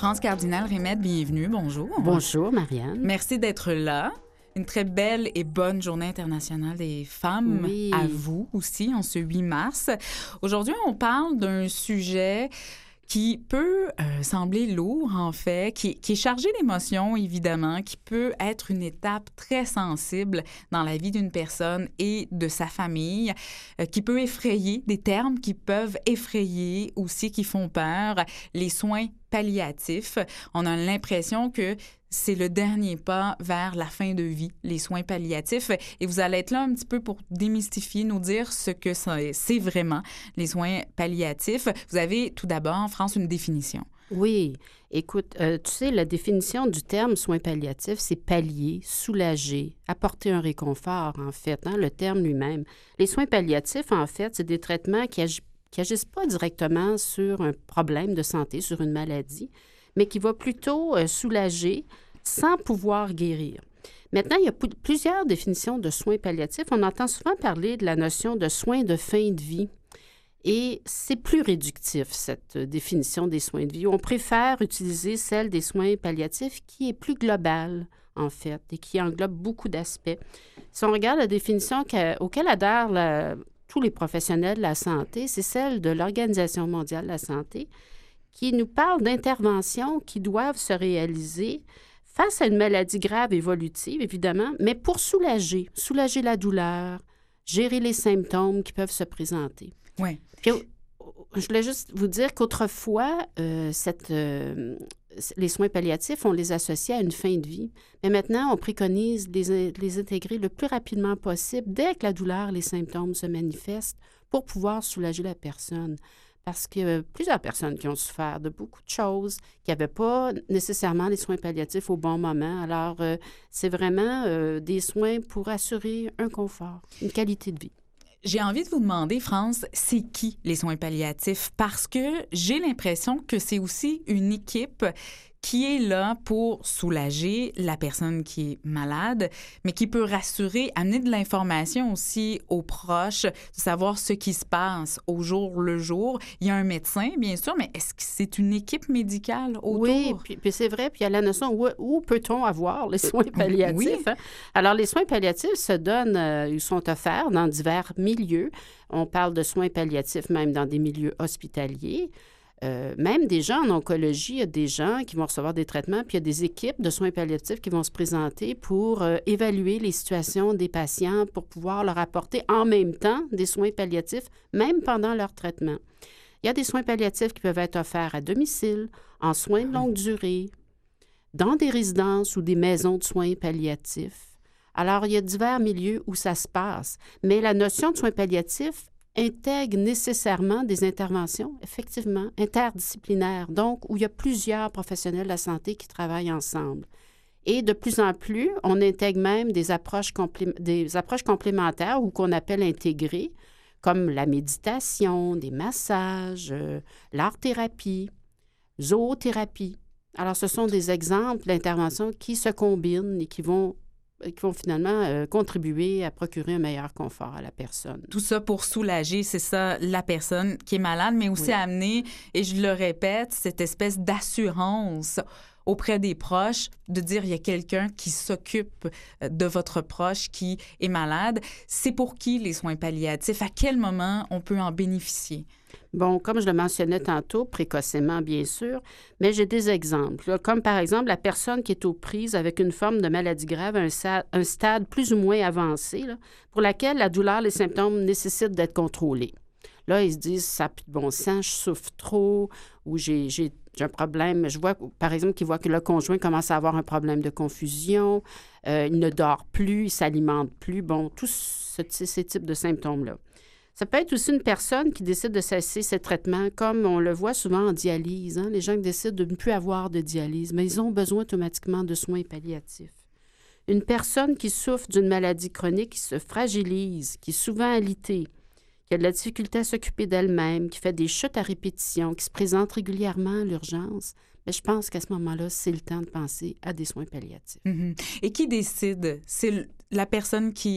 France Cardinal-Remette, bienvenue. Bonjour. Bonjour, Marianne. Merci d'être là. Une très belle et bonne journée internationale des femmes à vous aussi, en ce 8 mars. Aujourd'hui, on parle d'un sujet qui peut sembler lourd, en fait, qui est chargé d'émotions, évidemment, qui peut être une étape très sensible dans la vie d'une personne et de sa famille, qui peut effrayer, des termes qui peuvent effrayer aussi, qui font peur, les soins palliatifs. On a l'impression que c'est le dernier pas vers la fin de vie, les soins palliatifs. Et vous allez être là un petit peu pour démystifier, nous dire ce que c'est vraiment, les soins palliatifs. Vous avez tout d'abord, en France, une définition. Oui. Écoute, tu sais, la définition du terme soins palliatifs, c'est pallier, soulager, apporter un réconfort, en fait, le terme lui-même. Les soins palliatifs, en fait, c'est des traitements qui agissent pas directement sur un problème de santé, sur une maladie, mais qui va plutôt soulager sans pouvoir guérir. Maintenant, il y a plusieurs définitions de soins palliatifs. On entend souvent parler de la notion de soins de fin de vie. Et c'est plus réductif, cette définition des soins de vie. On préfère utiliser celle des soins palliatifs qui est plus globale, en fait, et qui englobe beaucoup d'aspects. Si on regarde la définition auquel adhèrent tous les professionnels de la santé, c'est celle de l'Organisation mondiale de la santé, qui nous parle d'interventions qui doivent se réaliser face à une maladie grave évolutive, évidemment, mais pour soulager la douleur, gérer les symptômes qui peuvent se présenter. Oui. Puis, je voulais juste vous dire qu'autrefois, les soins palliatifs, on les associait à une fin de vie. Mais maintenant, on préconise de les intégrer le plus rapidement possible dès que la douleur, les symptômes se manifestent pour pouvoir soulager la personne. Parce qu'il y a plusieurs personnes qui ont souffert de beaucoup de choses, qui n'avaient pas nécessairement les soins palliatifs au bon moment. Alors, c'est vraiment des soins pour assurer un confort, une qualité de vie. J'ai envie de vous demander, France, c'est qui les soins palliatifs? Parce que j'ai l'impression que c'est aussi une équipe qui est là pour soulager la personne qui est malade, mais qui peut rassurer, amener de l'information aussi aux proches, de savoir ce qui se passe au jour le jour. Il y a un médecin, bien sûr, mais est-ce que c'est une équipe médicale autour? Oui, puis c'est vrai, puis il y a la notion où peut-on avoir les soins palliatifs? Oui. Hein? Alors, les soins palliatifs se donnent, ils sont offerts dans divers milieux. On parle de soins palliatifs même dans des milieux hospitaliers. Même des gens en oncologie, il y a des gens qui vont recevoir des traitements, puis il y a des équipes de soins palliatifs qui vont se présenter pour évaluer les situations des patients pour pouvoir leur apporter en même temps des soins palliatifs, même pendant leur traitement. Il y a des soins palliatifs qui peuvent être offerts à domicile, en soins de longue durée, dans des résidences ou des maisons de soins palliatifs. Alors, il y a divers milieux où ça se passe, mais la notion de soins palliatifs intègre nécessairement des interventions, effectivement, interdisciplinaires, donc où il y a plusieurs professionnels de la santé qui travaillent ensemble. Et de plus en plus, on intègre même des approches complémentaires ou qu'on appelle intégrées, comme la méditation, des massages, l'art-thérapie, zoothérapie. Alors, ce sont des exemples d'interventions qui se combinent et qui vont finalement contribuer à procurer un meilleur confort à la personne. Tout ça pour soulager, c'est ça, la personne qui est malade, mais aussi amener, et je le répète, cette espèce d'assurance auprès des proches, de dire il y a quelqu'un qui s'occupe de votre proche qui est malade. C'est pour qui les soins palliatifs? À quel moment on peut en bénéficier? Bon, comme je le mentionnais tantôt, précocement, bien sûr, mais j'ai des exemples. Là, comme par exemple la personne qui est aux prises avec une forme de maladie grave, un stade plus ou moins avancé, là, pour laquelle la douleur, les symptômes nécessitent d'être contrôlés. Là, ils se disent, ça n'a plus de bon sens, je souffre trop, ou j'ai un problème. Je vois, par exemple, qu'ils voient que le conjoint commence à avoir un problème de confusion, il ne dort plus, il ne s'alimente plus. Bon, tous ces types de symptômes-là. Ça peut être aussi une personne qui décide de cesser ses traitements, comme on le voit souvent en dialyse. Les gens qui décident de ne plus avoir de dialyse, mais ils ont besoin automatiquement de soins palliatifs. Une personne qui souffre d'une maladie chronique, qui se fragilise, qui est souvent alitée, qui a de la difficulté à s'occuper d'elle-même, qui fait des chutes à répétition, qui se présente régulièrement à l'urgence, mais je pense qu'à ce moment-là, c'est le temps de penser à des soins palliatifs. Mm-hmm. Et qui décide? C'est la personne qui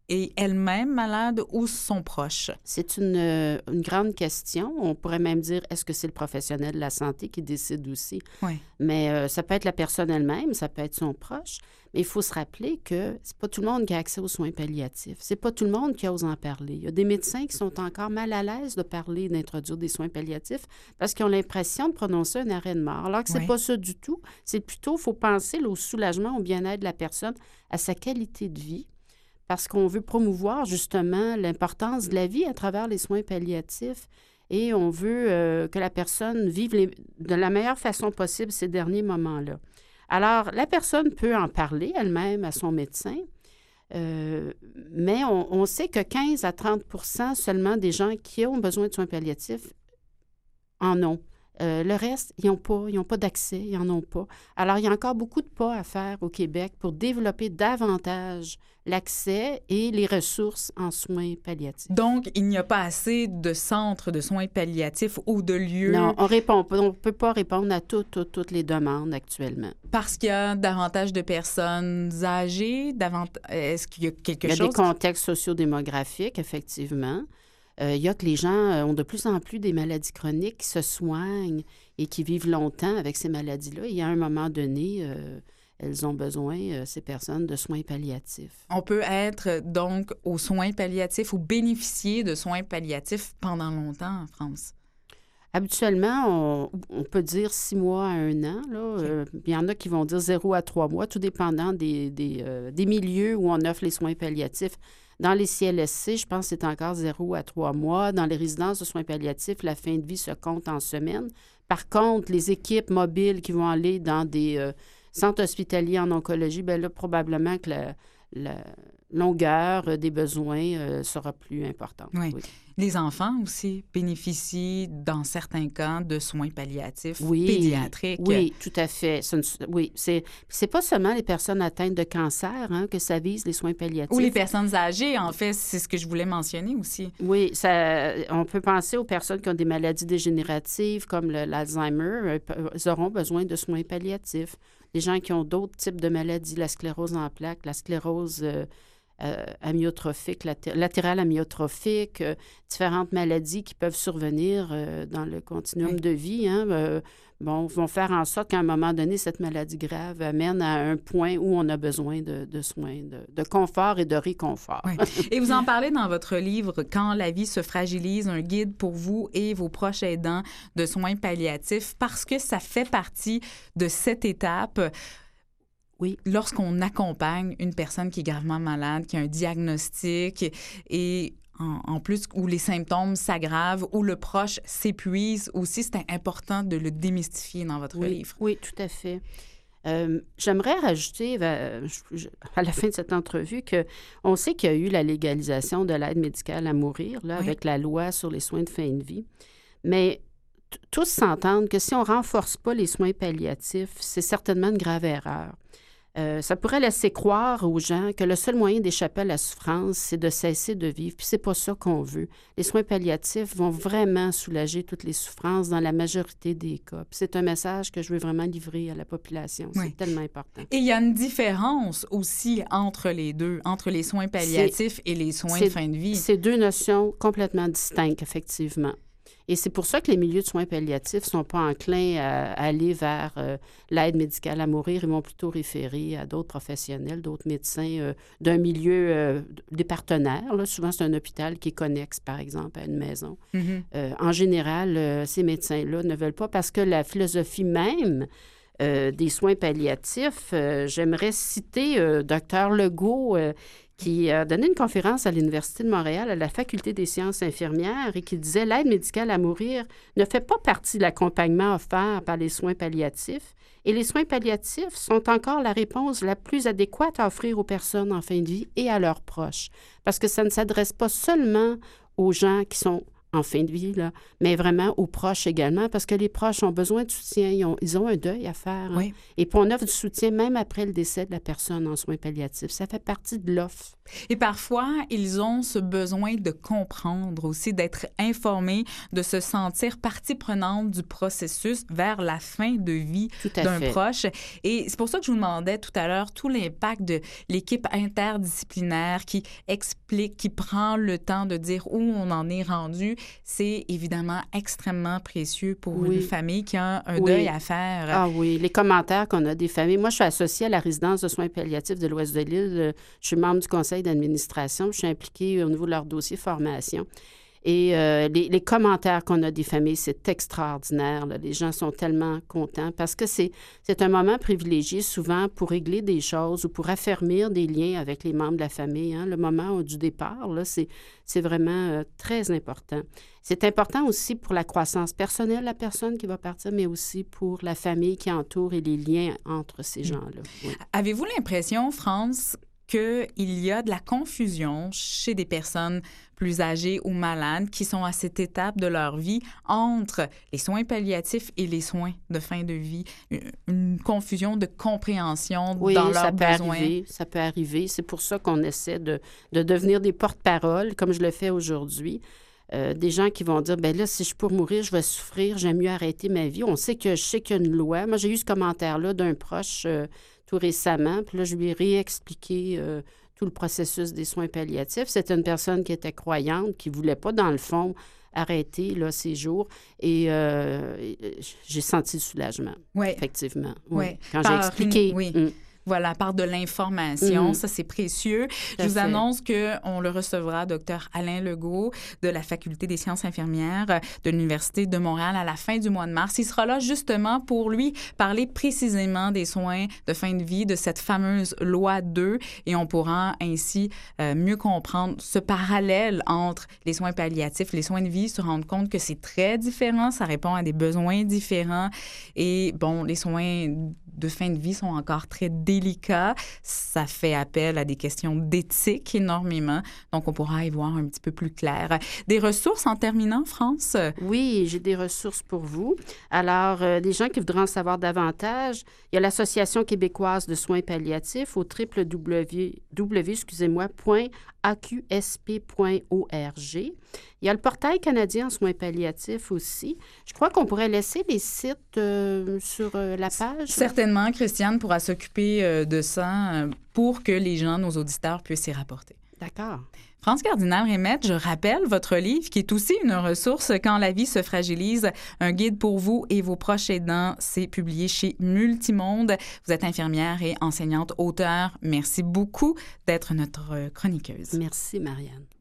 est elle-même malade ou son proche? C'est une grande question. On pourrait même dire, est-ce que c'est le professionnel de la santé qui décide aussi? Oui. Mais ça peut être la personne elle-même, ça peut être son proche. Mais il faut se rappeler que c'est pas tout le monde qui a accès aux soins palliatifs. C'est pas tout le monde qui ose en parler. Il y a des médecins qui sont encore mal à l'aise de parler, d'introduire des soins palliatifs parce qu'ils ont l'impression de prononcer un arrêt de mort. Alors que c'est pas ça du tout. C'est plutôt, il faut penser au soulagement, au bien-être de la personne, à sa qualité de vie. Parce qu'on veut promouvoir justement l'importance de la vie à travers les soins palliatifs et on veut que la personne vive de la meilleure façon possible ces derniers moments-là. Alors, la personne peut en parler elle-même à son médecin, mais on sait que 15 à 30 % seulement des gens qui ont besoin de soins palliatifs en ont. Le reste, ils n'ont pas d'accès, ils n'en ont pas. Alors, il y a encore beaucoup de pas à faire au Québec pour développer davantage l'accès et les ressources en soins palliatifs. Donc, il n'y a pas assez de centres de soins palliatifs ou de lieux? Non, on ne peut pas répondre à toutes les demandes actuellement. Parce qu'il y a davantage de personnes âgées? Est-ce qu'il y a quelque chose? Il y a des contextes sociodémographiques, effectivement. Il y a que les gens ont de plus en plus des maladies chroniques qui se soignent et qui vivent longtemps avec ces maladies-là. Et à un moment donné, elles ont besoin, ces personnes, de soins palliatifs. On peut être donc aux soins palliatifs ou bénéficier de soins palliatifs pendant longtemps en France? Habituellement, on peut dire 6 mois à 1 an. Là. Il y en a qui vont dire 0 à 3 mois, tout dépendant des milieux où on offre les soins palliatifs. Dans les CLSC, je pense que c'est encore 0 à 3 mois. Dans les résidences de soins palliatifs, la fin de vie se compte en semaines. Par contre, les équipes mobiles qui vont aller dans des centres hospitaliers en oncologie, bien là, probablement que la longueur des besoins sera plus importante. Oui. Les enfants aussi bénéficient, dans certains cas, de soins palliatifs pédiatriques. Oui, tout à fait. C'est pas seulement les personnes atteintes de cancer que ça vise, les soins palliatifs. Ou les personnes âgées, en fait, c'est ce que je voulais mentionner aussi. Oui, on peut penser aux personnes qui ont des maladies dégénératives comme l'Alzheimer. Ils auront besoin de soins palliatifs. Les gens qui ont d'autres types de maladies, la sclérose en plaques, la sclérose amyotrophique, latérale amyotrophique, différentes maladies qui peuvent survenir dans le continuum de vie, vont faire en sorte qu'à un moment donné, cette maladie grave amène à un point où on a besoin de soins, de confort et de réconfort. Oui. Et vous en parlez dans votre livre « Quand la vie se fragilise », un guide pour vous et vos proches aidants de soins palliatifs, parce que ça fait partie de cette étape. Oui, lorsqu'on accompagne une personne qui est gravement malade, qui a un diagnostic et en plus où les symptômes s'aggravent, où le proche s'épuise aussi, c'est important de le démystifier dans votre livre. Oui, tout à fait. J'aimerais rajouter à la fin de cette entrevue qu'on sait qu'il y a eu la légalisation de l'aide médicale à mourir avec la loi sur les soins de fin de vie, mais tous s'entendent que si on ne renforce pas les soins palliatifs, c'est certainement une grave erreur. Ça pourrait laisser croire aux gens que le seul moyen d'échapper à la souffrance, c'est de cesser de vivre. Puis c'est pas ça qu'on veut. Les soins palliatifs vont vraiment soulager toutes les souffrances dans la majorité des cas. Puis c'est un message que je veux vraiment livrer à la population. C'est tellement important. Et il y a une différence aussi entre les deux, entre les soins palliatifs et les soins de fin de vie. C'est deux notions complètement distinctes, effectivement. Et c'est pour ça que les milieux de soins palliatifs ne sont pas enclins à aller vers l'aide médicale à mourir. Ils vont plutôt référer à d'autres professionnels, d'autres médecins d'un milieu, des partenaires. Là. Souvent, c'est un hôpital qui est connexe, par exemple, à une maison. Mm-hmm. En général, ces médecins-là ne veulent pas parce que la philosophie même des soins palliatifs, j'aimerais citer Dr Legault, qui a donné une conférence à l'Université de Montréal, à la Faculté des sciences infirmières, et qui disait « L'aide médicale à mourir ne fait pas partie de l'accompagnement offert par les soins palliatifs, et les soins palliatifs sont encore la réponse la plus adéquate à offrir aux personnes en fin de vie et à leurs proches, parce que ça ne s'adresse pas seulement aux gens qui sont en fin de vie, là, mais vraiment aux proches également, parce que les proches ont besoin de soutien, ils ont un deuil à faire. Oui. Hein. Et puis on offre du soutien même après le décès de la personne en soins palliatifs. Ça fait partie de l'offre. Et parfois, ils ont ce besoin de comprendre aussi, d'être informés, de se sentir partie prenante du processus vers la fin de vie d'un proche. Et c'est pour ça que je vous demandais tout à l'heure tout l'impact de l'équipe interdisciplinaire qui explique, qui prend le temps de dire où on en est rendu. C'est évidemment extrêmement précieux pour une famille qui a un deuil à faire. Ah oui, les commentaires qu'on a des familles. Moi, je suis associée à la résidence de soins palliatifs de l'Ouest de l'île. Je suis membre du conseil d'administration. Je suis impliquée au niveau de leur dossier formation. Et les commentaires qu'on a des familles, c'est extraordinaire. Là. Les gens sont tellement contents parce que c'est un moment privilégié souvent pour régler des choses ou pour affermir des liens avec les membres de la famille. Hein. Le moment du départ, là, c'est vraiment très important. C'est important aussi pour la croissance personnelle de la personne qui va partir, mais aussi pour la famille qui entoure et les liens entre ces gens-là. Oui. Avez-vous l'impression, France, qu'il y a de la confusion chez des personnes plus âgées ou malades qui sont à cette étape de leur vie entre les soins palliatifs et les soins de fin de vie? Une confusion de compréhension dans leurs besoins. Oui, ça peut arriver. C'est pour ça qu'on essaie de devenir des porte-paroles, comme je le fais aujourd'hui. Des gens qui vont dire, bien là, si je peux mourir, je vais souffrir, j'aime mieux arrêter ma vie. Je sais qu'il y a une loi. Moi, j'ai eu ce commentaire-là d'un proche tout récemment, puis là, je lui ai réexpliqué tout le processus des soins palliatifs. C'était une personne qui était croyante, qui ne voulait pas, dans le fond, arrêter là, ses jours. Et j'ai senti le soulagement, effectivement. Oui. Quand j'ai expliqué. Voilà, par de l'information. Ça, c'est précieux. Je vous annonce qu'on le recevra, Dr Alain Legault, de la Faculté des sciences infirmières de l'Université de Montréal à la fin du mois de mars. Il sera là justement pour lui parler précisément des soins de fin de vie, de cette fameuse loi 2, et on pourra ainsi mieux comprendre ce parallèle entre les soins palliatifs, les soins de vie, se rendre compte que c'est très différent, ça répond à des besoins différents. Et bon, les soins de fin de vie sont encore très délicats. Ça fait appel à des questions d'éthique énormément. Donc, on pourra y voir un petit peu plus clair. Des ressources en terminant, France? Oui, j'ai des ressources pour vous. Alors, les gens qui voudront en savoir davantage, il y a l'Association québécoise de soins palliatifs au www.aqsp.org. Il y a le portail canadien en soins palliatifs aussi. Je crois qu'on pourrait laisser les sites sur la page. Certainement, Christiane pourra s'occuper de ça pour que les gens, nos auditeurs, puissent y rapporter. D'accord. France Cardinal-Rémette, je rappelle votre livre qui est aussi une ressource quand la vie se fragilise, un guide pour vous et vos proches aidants. C'est publié chez Multimonde. Vous êtes infirmière et enseignante auteure. Merci beaucoup d'être notre chroniqueuse. Merci, Marianne.